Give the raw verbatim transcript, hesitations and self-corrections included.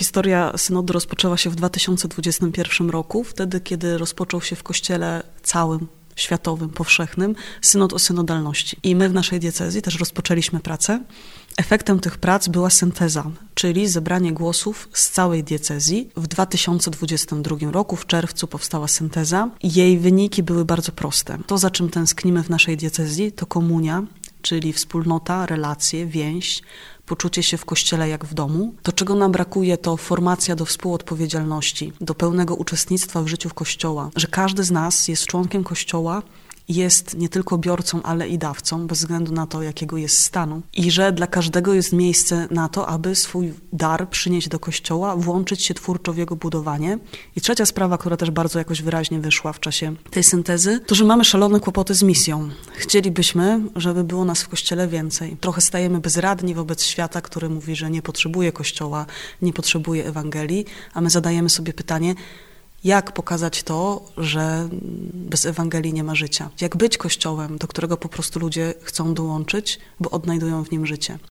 historia synodu rozpoczęła się w dwa tysiące dwudziestym pierwszym roku, wtedy kiedy rozpoczął się w Kościele całym, światowym, powszechnym synod o synodalności. I my w naszej diecezji też rozpoczęliśmy pracę. Efektem tych prac była synteza, czyli zebranie głosów z całej diecezji. W dwa tysiące dwudziestym drugim roku, w czerwcu, powstała synteza. Jej wyniki były bardzo proste. To, za czym tęsknimy w naszej diecezji, to komunia, czyli wspólnota, relacje, więź, poczucie się w Kościele jak w domu. To, czego nam brakuje, to formacja do współodpowiedzialności, do pełnego uczestnictwa w życiu Kościoła, że każdy z nas jest członkiem Kościoła, jest nie tylko biorcą, ale i dawcą, bez względu na to, jakiego jest stanu. I że dla każdego jest miejsce na to, aby swój dar przynieść do Kościoła, włączyć się twórczo w jego budowanie. I trzecia sprawa, która też bardzo jakoś wyraźnie wyszła w czasie tej syntezy, to, że mamy szalone kłopoty z misją. Chcielibyśmy, żeby było nas w Kościele więcej. Trochę stajemy bezradni wobec świata, który mówi, że nie potrzebuje Kościoła, nie potrzebuje Ewangelii, a my zadajemy sobie pytanie, jak pokazać to, że bez Ewangelii nie ma życia? Jak być Kościołem, do którego po prostu ludzie chcą dołączyć, bo odnajdują w nim życie?